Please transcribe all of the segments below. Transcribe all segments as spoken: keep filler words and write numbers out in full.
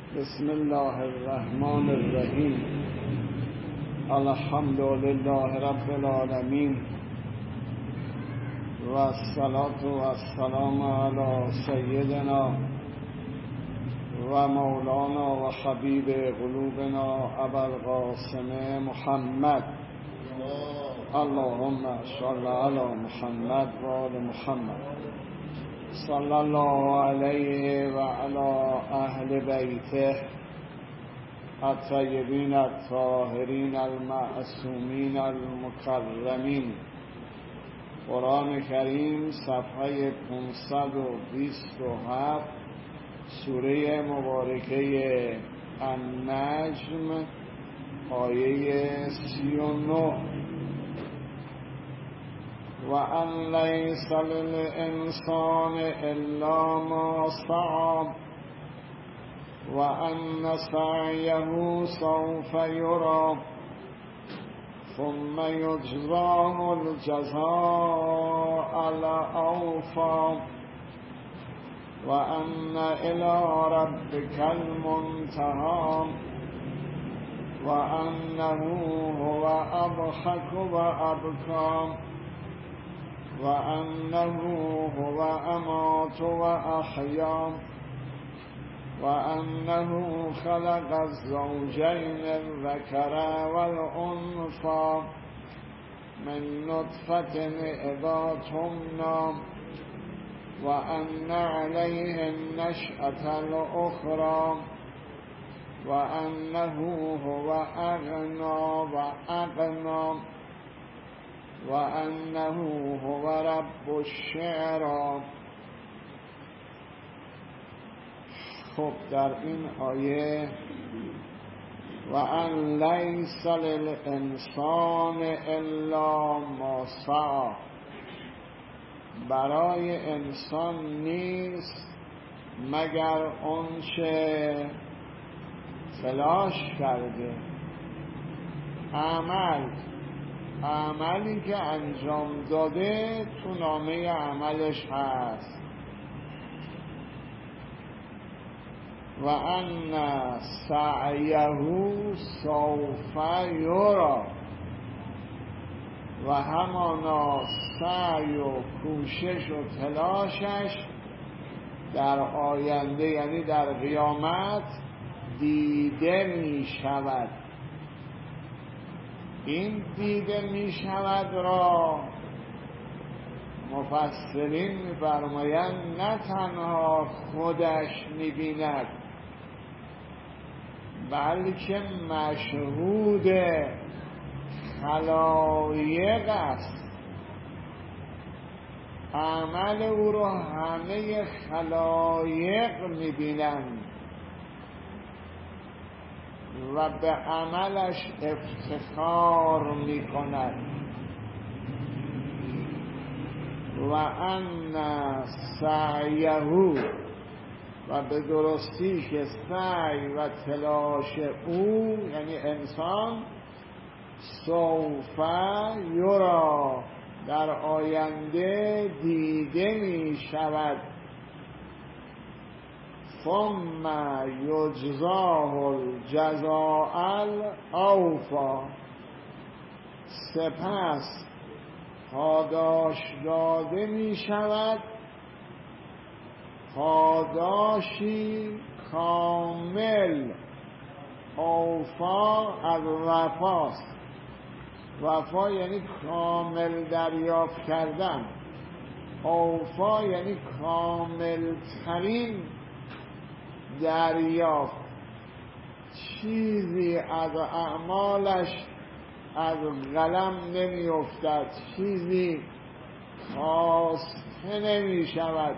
بسم الله الرحمن الرحیم. الحمد لله رب العالمین و الصلاة و السلام علی سیدنا و مولانا و حبیب قلوبنا ابوالقاسم محمد. اللهم صل علی محمد و آل محمد. صلی الله علیه و علی اهل بیته الطیبین الطاهرین المعصومین المکرمین. قرآن کریم صفحه پانصد و بیست و هفت، سوره مبارکه النجم، آیه سی و نه. و ان لیس للانسان الا ما سعی و ان سعیه سوف یری ثم یجزاه الجزاء الاوفی و ان الی ربک المنتهی و انه هو اضحک و ابکی و انه هو امات و احیا و انه خلق الزوجین الذکر والانثی من نطفة اذا تمنی و ان علیه النشأة الاخری و انه هو اغنی و اقنی و انه هو رب الشعرا. خب در این آیه و ان لیس للانسان الا ما سعی، برای انسان نیست مگر آنچه تلاش کرده. عمل عملی که انجام داده تو نامه عملش هست. و ان سعیه سوف یری، و همانا سعی و کوشش و تلاشش در آینده، یعنی در قیامت، دیده می شود. این دیده می شود را مفسرین می فرمایند نه تنها خودش می بیند بلکه مشهود خلایق است. عمل او را همه خلایق می بینند و به عملش افتخار می کند. و ان سعیه، و به درستی که سعی و تلاش او یعنی انسان، سوف یری، در آینده دیده می شود. ثم یجزاه الجزاء الاوفی، سپس پاداش داده می شود پاداشی کامل. اوفا از وفاست. وفا یعنی کامل دریافت کردن. اوفا یعنی کامل ترین دریافت. چیزی از اعمالش از قلم نمی افتد، چیزی خواسته نمی شود.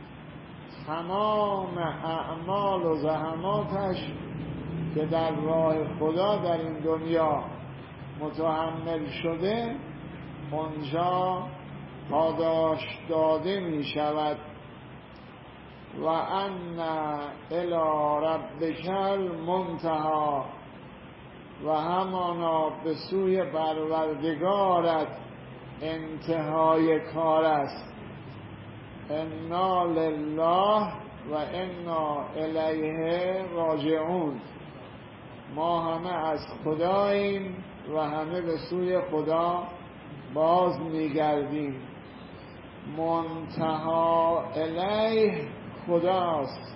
تمام اعمال و زحماتش که در راه خدا در این دنیا متحمل شده، اونجا پاداش داده می شود. و ان الی ربک المنتهی، و همانا به سوی پروردگارت انتهای کار است. انا لله و انا الیه راجعون. ما همه از خداییم و همه به سوی خدا باز میگردیم. منتها الیه خداست،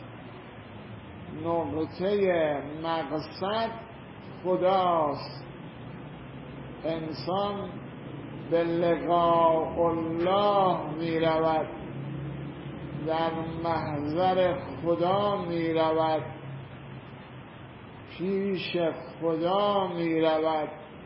نقطه مقصد خداست. انسان به لقاء الله می رود، در محضر خدا می رود، پیش خدا می رود.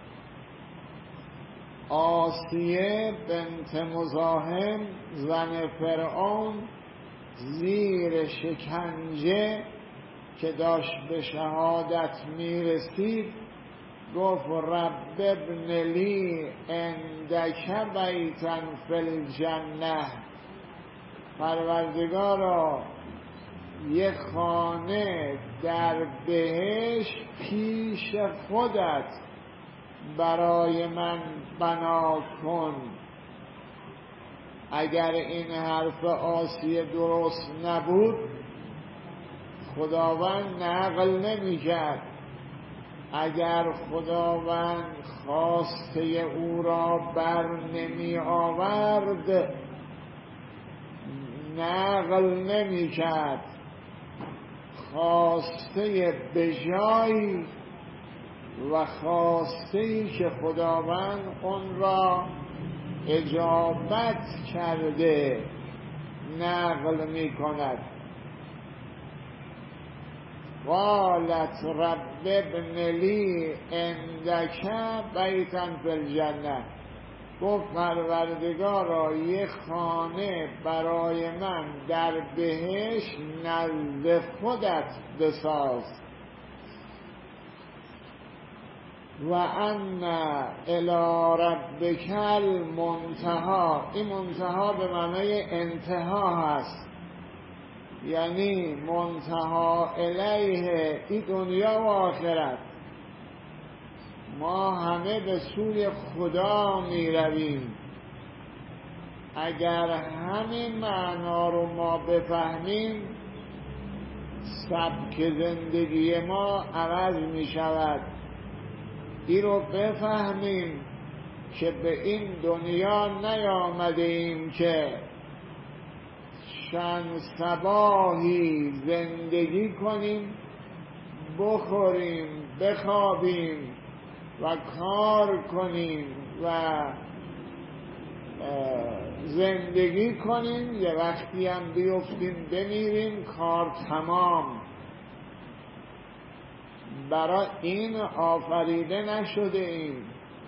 آسیه بنت مزاحم زن فرعون زیر شکنجه که داشت به شهادت می رسید گفت رب ابن لی عندک بیتا فی الجنه، پروردگارا یک خانه در بهشت پیش خودت برای من بنا کن. اگر این حرف آسیه درست نبود خداوند نقل نمی کرد. اگر خداوند خواسته او را بر نمی آورد نقل نمی کرد. خواسته بجایی و خواسته‌ای که خداوند اون را اجابت کرده نقل می کند. قالت رب ابن لی عندک بیتا فی الجنه، گفت پروردگارا یک خانه برای من در بهشت نزد خودت بساز. و ان الی ربک المنتهی، این منتها به معنای انتها هست، یعنی منتها الیه این دنیا و آخرت. ما همه به سوی خدا می رویم. اگر همین معنا رو ما بفهمیم سبک زندگی ما عوض می شود. این رو بفهمیم که به این دنیا نیامده ایم که چند صباحی زندگی کنیم، بخوریم، بخوابیم و کار کنیم و زندگی کنیم، یه وقتی هم بیفتیم بمیریم، کار تمام. برای این آفریده نشده ایم،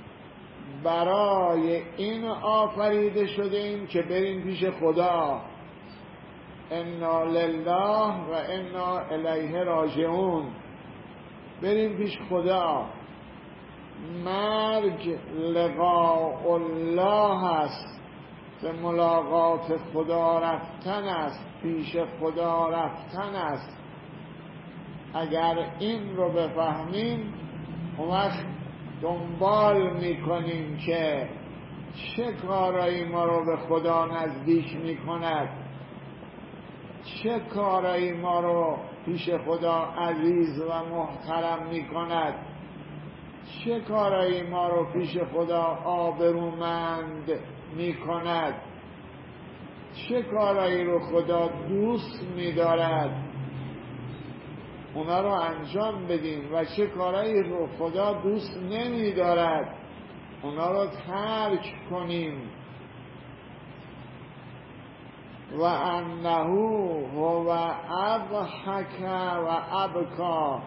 برای این آفریده شده ایم که بریم پیش خدا. انا لله و انا الیه راجعون، بریم پیش خدا. مرگ لقاء الله است، به ملاقات خدا رفتن است، پیش خدا رفتن است. اگر این رو بفهمیم اون وقت دنبال میکنیم که چه کارایی ما رو به خدا نزدیک میکند، چه کارایی ما رو پیش خدا عزیز و محترم میکند، چه کارایی ما رو پیش خدا آبرومند میکند، چه کارایی رو خدا دوست میدارد اونا رو انجام بدیم و چه کارایی رو خدا دوست نمیدارد اونا رو ترک کنیم. و انه هو اضحک و ابکا،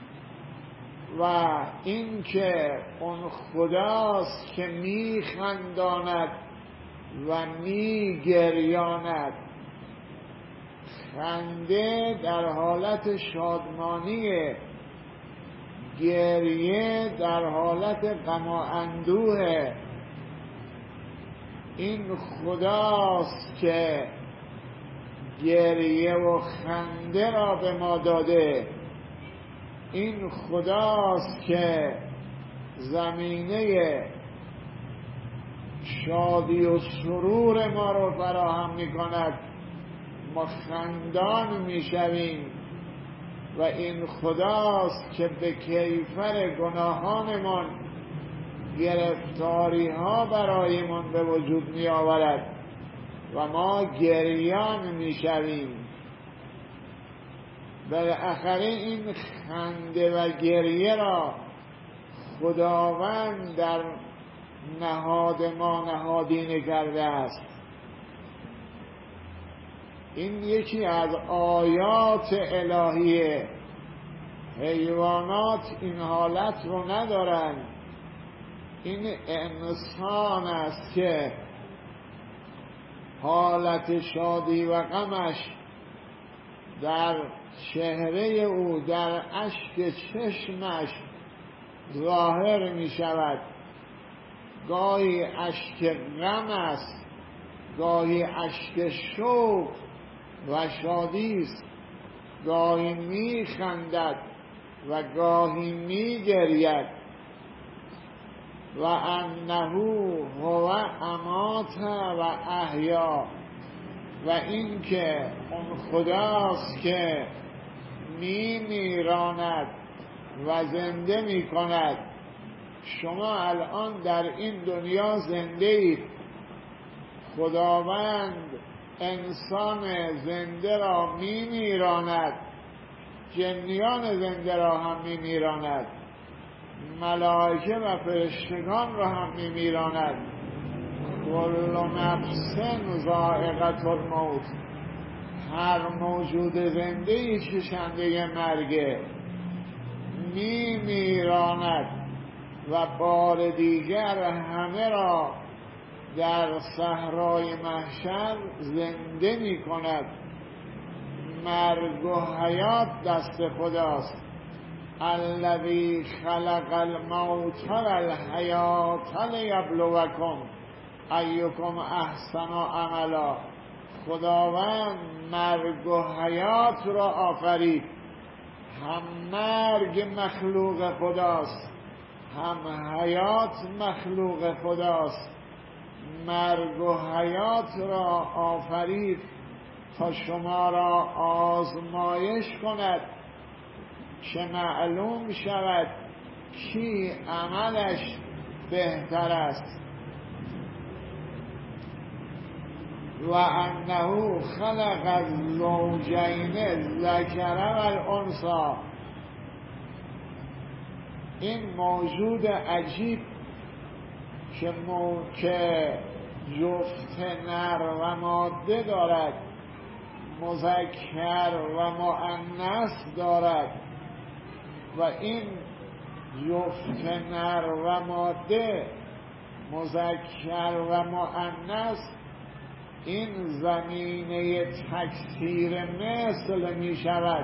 و این که اون خداست که میخنداند و میگریاند. خنده در حالت شادمانیه، گریه در حالت غم و اندوه. این خداست که گریه و خنده را به ما داده. این خداست که زمینه شادی و سرور ما رو فراهم می کند ما خندان میشویم و این خداست که به کیفر گناهانمان گرفتاری ها برایمان به وجود می آورد و ما گریان می شویم. بالاخره این خنده و گریه را خداوند در نهاد ما نهادینه کرده است. این یکی از آیات الهیه. حیوانات این حالت رو ندارند. این انسان است که حالت شادی و غمش در چهره او، در اشک چشمش ظاهر می شود. گاهی اشک غم است، گاهی اشک شوق و شادی است، گاهی می خندد و گاهی می گرید. و انه هو امات و احیا، و این که اون خداست که می میراند و زنده می کند. شما الان در این دنیا زنده اید. خداوند انسان زنده را می میراند، جنیان زنده را هم می میراند، ملائکه و فرشتگان را هم می میراند. کل نفس ذائقة الموت، هر موجود زنده ای چشنده مرگه، می میراند و بار دیگر همه را در صحرای محشر زنده می کند. مرگ و حیات دست خداست. الذی خلق الموت والحیات لیبلوکم ایکم احسن عملا. خداوند مرگ و حیات را آفرید. هم مرگ مخلوق خداست، هم حیات مخلوق خداست. مرگ و حیات را آفرید تا شما را آزمایش کند که معلوم شود کی عملش بهتر است. و انه خلق الزوجین الذکر والانثی. این موجود عجیب که مو... که جفت نر و ماده دارد، مذکر و مؤنث دارد، و این جفت نر و ماده، مذکر و مؤنث، این زمینه تکثیر مثل می شود.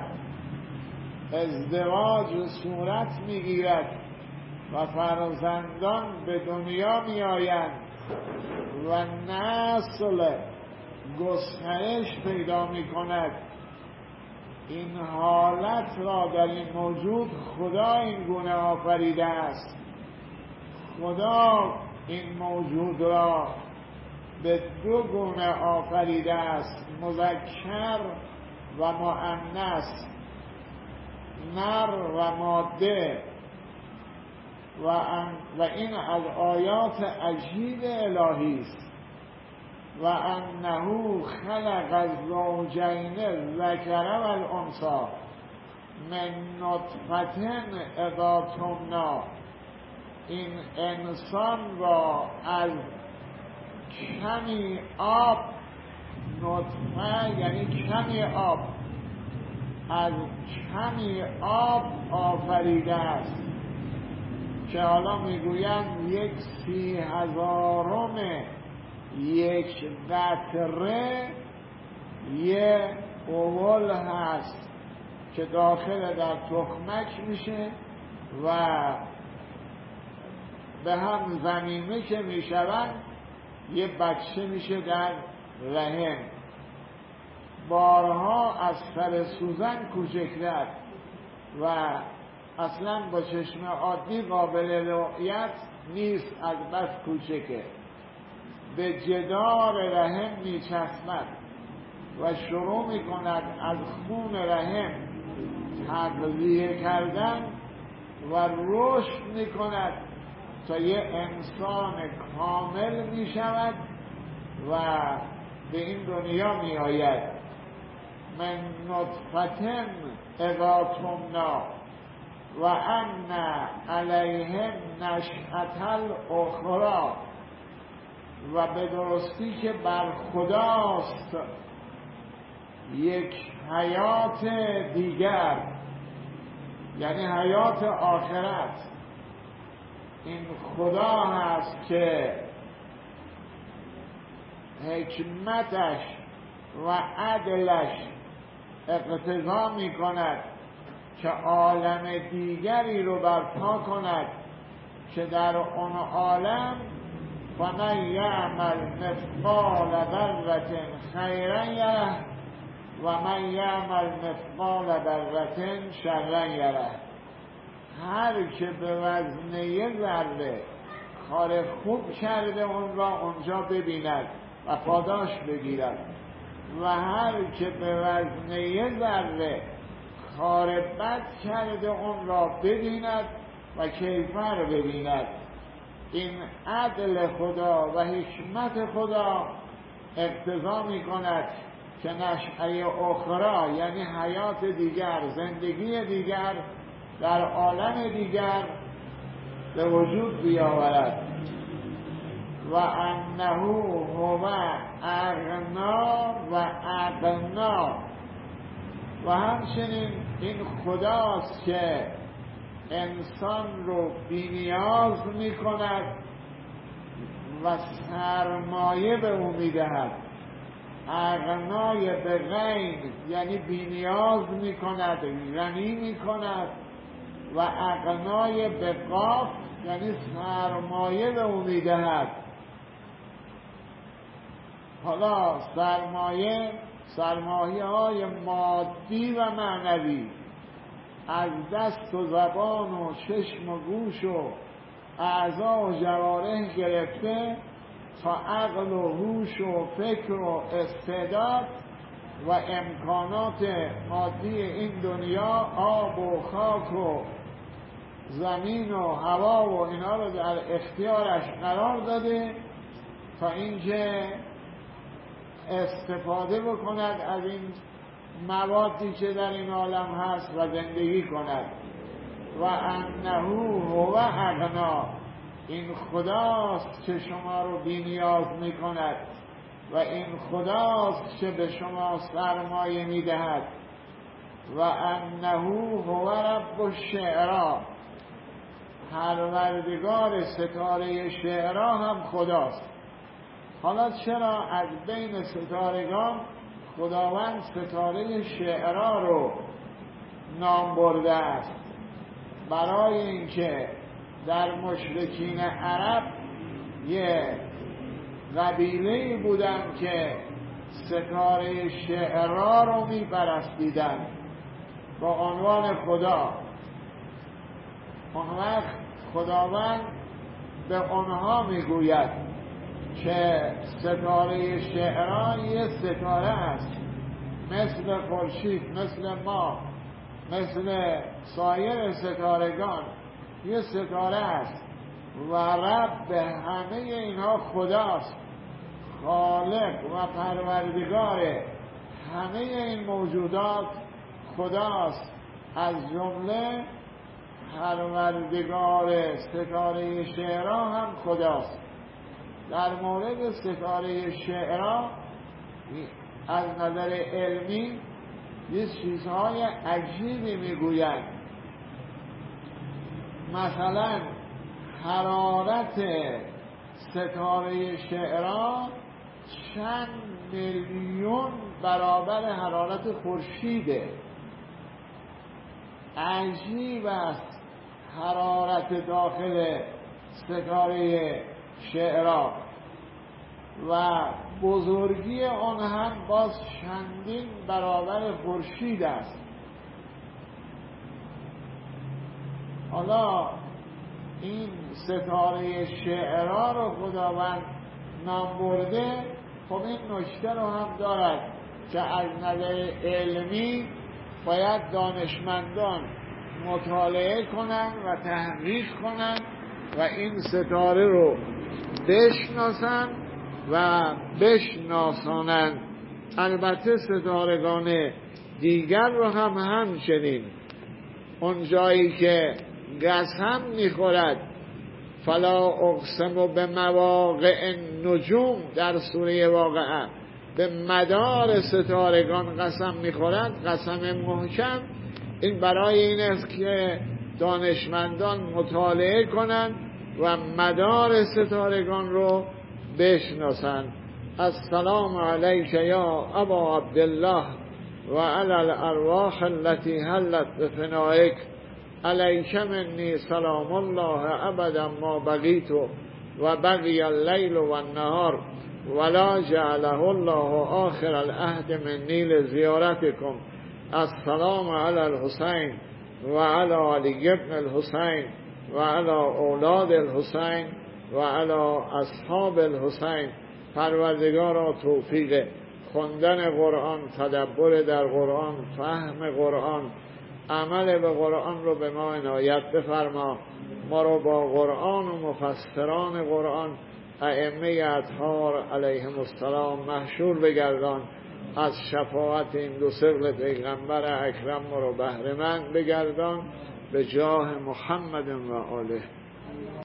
ازدواج صورت می گیرد و فرزندان به دنیا می آیند و نسل گسترش پیدا می کند. این حالت را در این موجود خدا این گونه آفریده است. خدا این موجود را به دو گونه آفریده است، مذکر و مؤنث، نر و ماده. و, و این از آیات عجیب الهی است. و انه خلق الزوجین الذکر والانثی من نطفة اذا تمنی. این انسان را از کمی آب، نطفه یعنی کمی آب، از کمی آب آفریده است که حالا میگویند یک سی هزارم یک قطره یه اول هست که داخل در تخمک میشه و به هم ضمیمه که میشوند یه بچه میشه در رحم. بارها از سر سوزن کوچکتر و اصلا با چشم عادی قابل رؤیت نیست، از بس کوچکه. به جدار رحم میچسبد و شروع می کند از خون رحم تغذیه کردن و رشد می کند تا یه انسان کامل می شود و به این دنیا می آید. من نطفة اذا تمنی و ان علیه نشأة الاخری، و به درستی که بر خداست یک حیات دیگر، یعنی حیات آخرت. این خدا هست که حکمتش و عدلش اقتضا می کند که عالم دیگری رو برپا کند که در اون عالم فمن یعمل مثقال ذرة خیرا یره و من یعمل مثقال ذرة شرا یره. هر که به وزن یه ذره کار خوب کرده اون را اونجا ببیند و پاداش بگیرد، و هر که به وزن یه ذره کار بد کرده اون را ببیند و کیفر ببیند. این عدل خدا و حکمت خدا اقتضا می کند که نشأه اخرى، یعنی حیات دیگر، زندگی دیگر در عالم دیگر به وجود بیاورد. و انه هو اغنا و اغنا، و همچنین این خداست که انسان رو بی‌نیاز می کند و سرمایه به او می دهد. اغنای به غین یعنی بی‌نیاز می کند، غنی می کند، و اغنای به قاف یعنی سرمایه به او می دهد. حالا سرمایه سرمایه های مادی و معنوی از دست و زبان و چشم و گوش و اعضا و جوارح گرفته تا عقل و هوش و فکر و استعداد و امکانات مادی این دنیا، آب و خاک و زمین و هوا و اینا رو در اختیارش قرار داده تا اینکه استفاده بکند از این موادی که در این عالم هست و زندگی کند. و انه هو اغنا، این خداست که شما رو بی‌نیاز می کند و این خداست که به شما سرمایه می دهد. و انه هو رب الشعرا، پروردگار ستاره شعرا هم خداست. حالا چرا از بین ستارگان خداوند ستاره شعرا رو نام برده است؟ برای اینکه در مشرکین عرب یه قبیله‌ای بودن که ستاره شعرا رو می‌پرستیدن با عنوان خدا. اون وقت خداوند به اونها میگوید که ستاره شعرا یه ستاره است، مثل خورشید، مثل ماه، مثل سایر ستارگان یه ستاره است و رب همه اینها خداست، خالق و پروردگار همه این موجودات خداست. از جمله پروردگار ستاره شعرا هم خداست. در مورد ستاره شعرا از نظر علمی یه چیزهای عجیبی میگویند. مثلا حرارت ستاره شعرا چند میلیون برابر حرارت خورشیده. عجیب است حرارت داخل ستاره شعرا و بزرگی آن هم باز چندین برابر خورشید است. حالا این ستاره شعرا رو خداوند نام برده، خب این نکته رو هم دارد که از نظر علمی باید دانشمندان مطالعه کنن و تحقیق کنن و این ستاره رو بشناسن و بشناسانن. البته ستارگان دیگر رو هم همچنین. اون جایی که قسم میخورد فلا اقسم به مواقع النجوم در سوره واقعه به مدار ستارگان قسم میخورد، قسم محکم، این برای این است که دانشمندان مطالعه کنند و مدار ستارگان رو بشناسند. السلام علیک یا ابا عبدالله و علی الارواح التي حلت بفنائک، علیک منی سلام الله ابدا ما بقیت و بقی اللیل و النهار ولا جعله الله آخر العهد منی لزیارتکم. السلام علی الحسین و علی علی ابن الحسین و علی اولاد الحسین و علی اصحاب الحسین. پروردگارا توفیق خوندن قرآن، تدبر در قرآن، فهم قرآن، عمل به قرآن رو به ما عنایت بفرما. ما رو با قرآن و مفسران قرآن، ائمه اطهار علیهم السلام محشور بگردان. از شفاعت این دو سر پیغمبر اکرم ما رو بهره مند بگردان به جاه محمد و آله.